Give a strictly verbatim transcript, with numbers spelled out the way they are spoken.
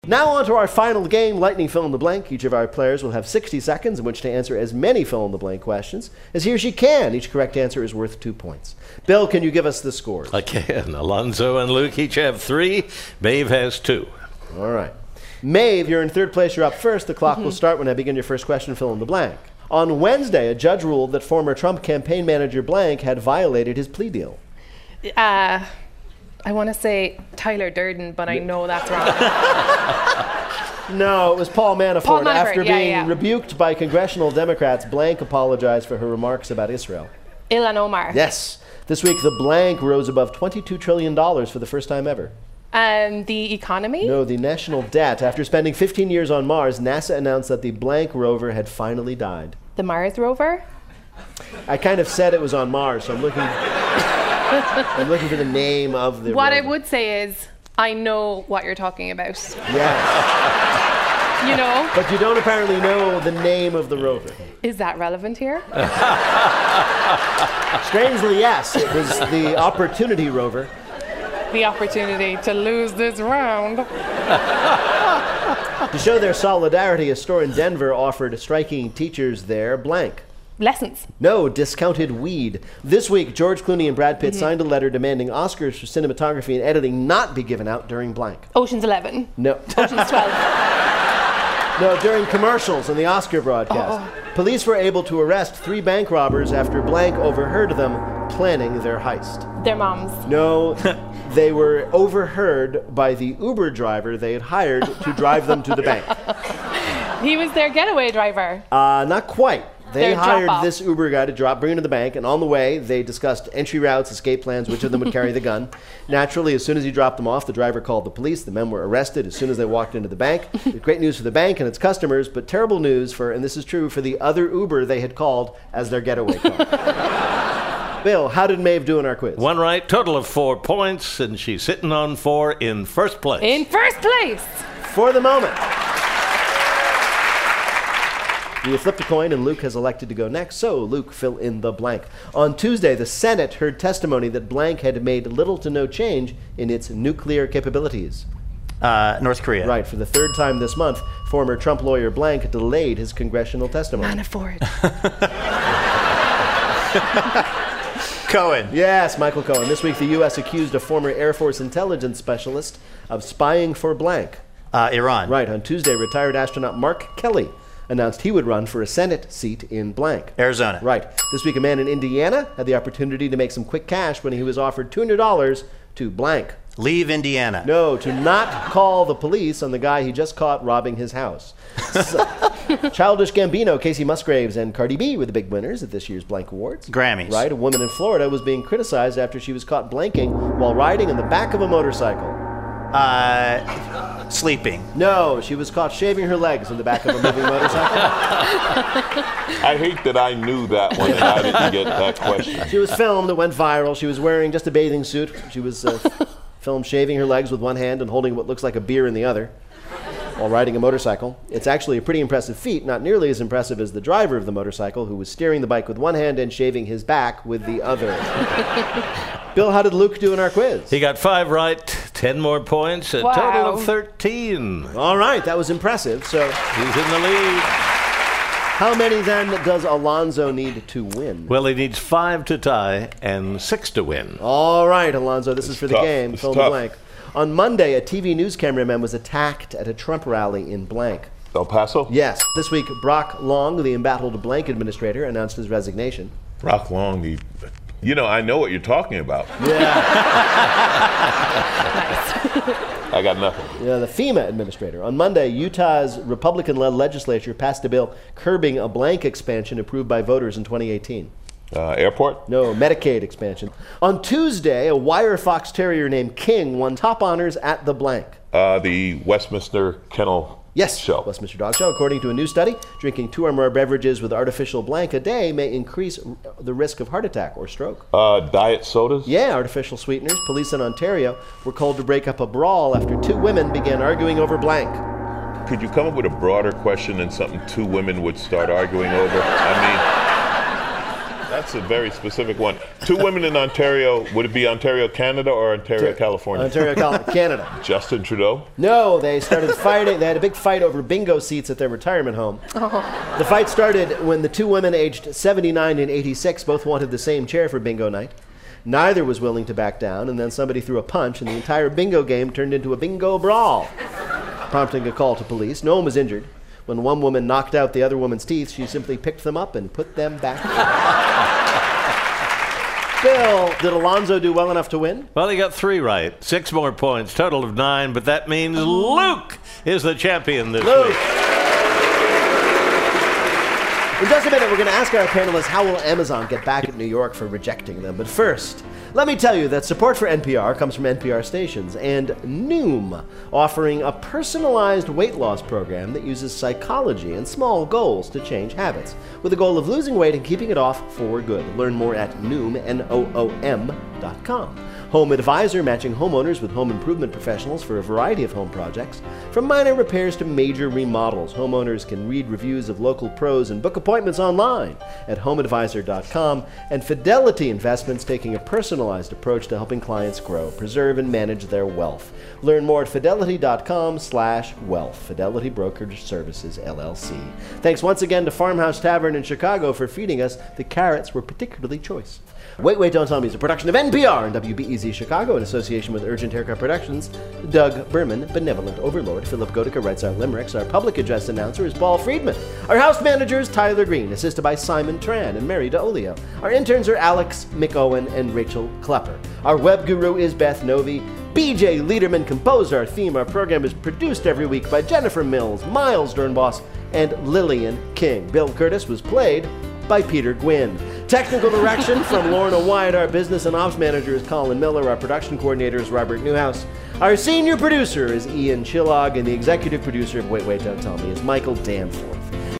Now on to our final game, Lightning Fill in the Blank. Each of our players will have sixty seconds in which to answer as many fill in the blank questions as he or she can. Each correct answer is worth two points. Bill, can you give us the scores? I can. Alonzo and Luke each have three. Maeve has two. All right. Maeve, you're in third place. You're up first. The clock will start when I begin your first question, fill in the blank. On Wednesday, a judge ruled that former Trump campaign manager blank had violated his plea deal. Uh, I want to say Tyler Durden, but I know that's wrong. No, it was Paul Manafort. Paul Manafort, After yeah, being yeah. rebuked by congressional Democrats, blank apologized for her remarks about Israel. Ilhan Omar. Yes. This week, the blank rose above twenty-two trillion dollars for the first time ever. Um, the economy? No, the national debt. After spending fifteen years on Mars, NASA announced that the blank rover had finally died. The Mars rover? I kind of said it was on Mars, so I'm looking I'm looking for the name of the What rover. I would say is, I know what you're talking about. Yes. You know? But you don't apparently know the name of the rover. Is that relevant here? Strangely, yes. It was the Opportunity rover. The opportunity to lose this round. To show their solidarity, a store in Denver offered striking teachers there blank. Lessons. No, discounted weed. This week, George Clooney and Brad Pitt mm-hmm. signed a letter demanding Oscars for cinematography and editing not be given out during blank. Ocean's Eleven. No. Ocean's twelve. No, during commercials and the Oscar broadcast. Oh. Police were able to arrest three bank robbers after blank overheard them planning their heist. Their moms. No, they were overheard by the Uber driver they had hired to drive them to the bank. He was their getaway driver. Uh, not quite. They Their hired drop-off. this Uber guy to drop, bring him to the bank, and on the way, they discussed entry routes, escape plans, which of them would carry the gun. Naturally, as soon as he dropped them off, the driver called the police. The men were arrested as soon as they walked into the bank. Great news for the bank and its customers, but terrible news for, and this is true, for the other Uber they had called as their getaway car. Bill, how did Maeve do in our quiz? One right, total of four points, and she's sitting on four in first place. In first place. For the moment. We have flipped a coin, and Luke has elected to go next, so Luke, fill in the blank. On Tuesday, the Senate heard testimony that blank had made little to no change in its nuclear capabilities. Uh, North Korea. Right. For the third time this month, former Trump lawyer blank delayed his congressional testimony. Manafort. Cohen. Yes, Michael Cohen. This week, the U S accused a former Air Force intelligence specialist of spying for blank. Uh, Iran. Right. On Tuesday, retired astronaut Mark Kelly announced he would run for a Senate seat in blank. Arizona. Right. This week, a man in Indiana had the opportunity to make some quick cash when he was offered two hundred dollars to blank. Leave Indiana. No, to not call the police on the guy he just caught robbing his house. So, Childish Gambino, Casey Musgraves, and Cardi B were the big winners at this year's Blank Awards. Grammys. Right. A woman in Florida was being criticized after she was caught blanking while riding in the back of a motorcycle. Uh, sleeping. No, she was caught shaving her legs in the back of a moving motorcycle. I hate that I knew that one and I didn't get that question. She was filmed. It went viral. She was wearing just a bathing suit. She was uh, filmed shaving her legs with one hand and holding what looks like a beer in the other while riding a motorcycle. It's actually a pretty impressive feat, not nearly as impressive as the driver of the motorcycle, who was steering the bike with one hand and shaving his back with the other. Bill, how did Luke do in our quiz? He got five right, ten more points, a Wow. total of thirteen. All right, that was impressive. So, He's in the lead. how many then does Alonzo need to win? Well, he needs five to tie and six to win. All right, Alonzo, this is for the tough. game. It's Fill in the tough. blank. On Monday, a T V news cameraman was attacked at a Trump rally in blank. El Paso? Yes. This week, Brock Long, the embattled blank administrator, announced his resignation. Brock Long, the, you know, I know what you're talking about. Yeah. I got nothing. Yeah, the FEMA administrator. On Monday, Utah's Republican-led legislature passed a bill curbing a blank expansion approved by voters in twenty eighteen. Uh, airport? No, Medicaid expansion. On Tuesday, a wire fox terrier named King won top honors at the blank. Uh, the Westminster Kennel Yes, Show. Westminster Dog Show. According to a new study, drinking two or more beverages with artificial blank a day may increase the risk of heart attack or stroke. Uh, diet sodas? Yeah, artificial sweeteners. Police in Ontario were called to break up a brawl after two women began arguing over blank. Could you come up with a broader question than something two women would start arguing over? I That's a very specific one. Two women in Ontario. Would it be Ontario, Canada, or Ontario, California? Ontario, Cal- Canada. Justin Trudeau. No, they started fighting. They had a big fight over bingo seats at their retirement home. Oh. The fight started when the two women aged seventy-nine and eighty-six both wanted the same chair for bingo night. Neither was willing to back down, and then somebody threw a punch, and the entire bingo game turned into a bingo brawl, prompting a call to police. No one was injured. When one woman knocked out the other woman's teeth, she simply picked them up and put them back. Bill, did Alonzo do well enough to win? Well, he got three right. Six more points, total of nine, but that means Luke is the champion this Luke. week. In just a minute, we're going to ask our panelists how will Amazon get back at New York for rejecting them. But first, let me tell you that support for N P R comes from N P R stations and Noom, offering a personalized weight loss program that uses psychology and small goals to change habits, with the goal of losing weight and keeping it off for good. Learn more at Noom, N O O M dot com. Home Advisor, matching homeowners with home improvement professionals for a variety of home projects. From minor repairs to major remodels, homeowners can read reviews of local pros and book appointments online at home advisor dot com. And Fidelity Investments, taking a personalized approach to helping clients grow, preserve, and manage their wealth. Learn more at fidelity dot com slash wealth. Fidelity Brokerage Services, L L C. Thanks once again to Farmhouse Tavern in Chicago for feeding us. The carrots were particularly choice. Wait, Wait, Don't Tell Me is a production of N P R and W B E Z Chicago in association with Urgent Haircut Productions. Doug Berman, benevolent overlord. Philip Godica writes our limericks. Our public address announcer is Paul Friedman. Our house manager is Tyler Green, assisted by Simon Tran and Mary DeOlio. Our interns are Alex McOwen and Rachel Klepper. Our web guru is Beth Novi. B J Liederman composed our theme. Our program is produced every week by Jennifer Mills, Miles Dernboss, and Lillian King. Bill Curtis was played by Peter Gwynn. Technical direction from Lorna Wyatt. Our business and ops manager is Colin Miller. Our production coordinator is Robert Newhouse. Our senior producer is Ian Chillog, and the executive producer of Wait, Wait, Don't Tell Me is Michael Danforth.